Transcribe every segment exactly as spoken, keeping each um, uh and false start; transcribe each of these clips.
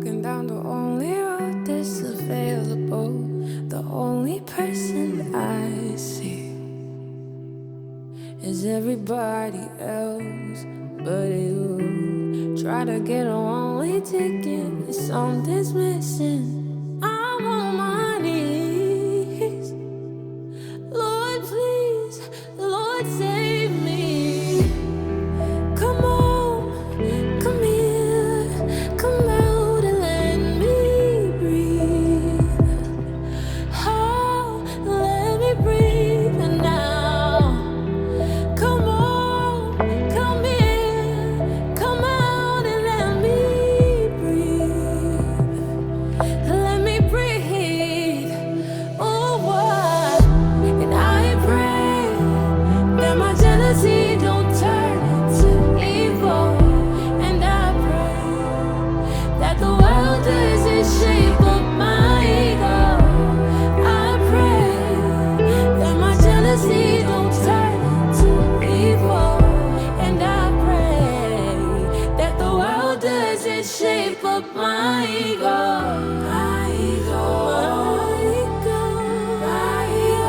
walking down the only road that's available. The only person I see is everybody else but you. Try to get a one-way ticket, something's missing. I'm on my knees. Lord, please, Lord, save me. Come on, come here, come out and let me breathe. Oh, let me breathe now. Come on, come here, come out and let me breathe. Let me breathe. Oh, what? And I pray that my jealousy don't turn into evil. And I pray that the world doesn't shape up my ego. I pray that my jealousy don't turn into evil. And I pray that the world doesn't shape up my ego. My ego, my ego, my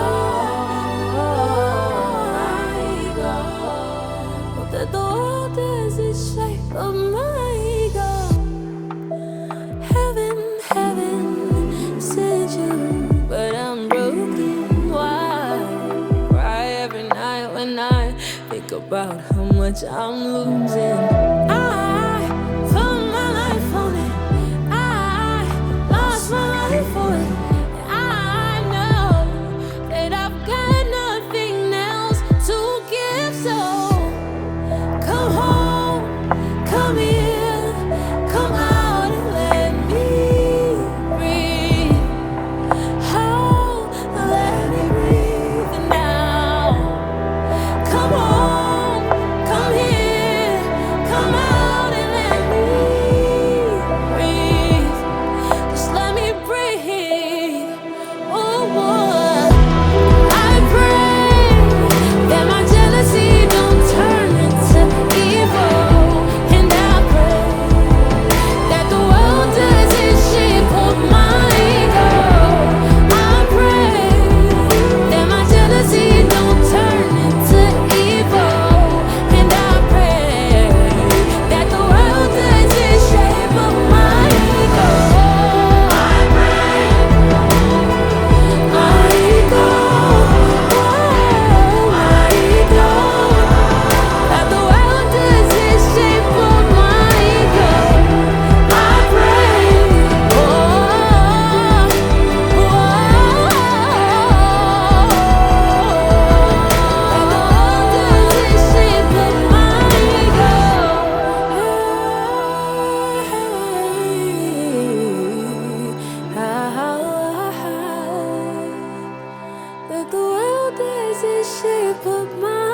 ego, my ego. That the world doesn't shape up my ego. Heaven, heaven sent you, but I'm broken. Why? Cry every night when I think about how much I'm losing. I put my life on it. I lost my life for it. I know that I've got nothing else to give. So come home, come here, come out and let me breathe. Oh, let me breathe now. Come home, come here, come out and let me breathe. Just let me breathe. Oh, what? I pray that my jealousy don't turn into evil. And I pray that the world doesn't shape up my ego. I pray that my jealousy don't turn into evil. And I pray that the world doesn't shape up my ego. I pray my ego, oh, my ego, that the world doesn't shape up my ego. I pray, oh, oh, that the world doesn't shape up my ego. That the world doesn't shape up my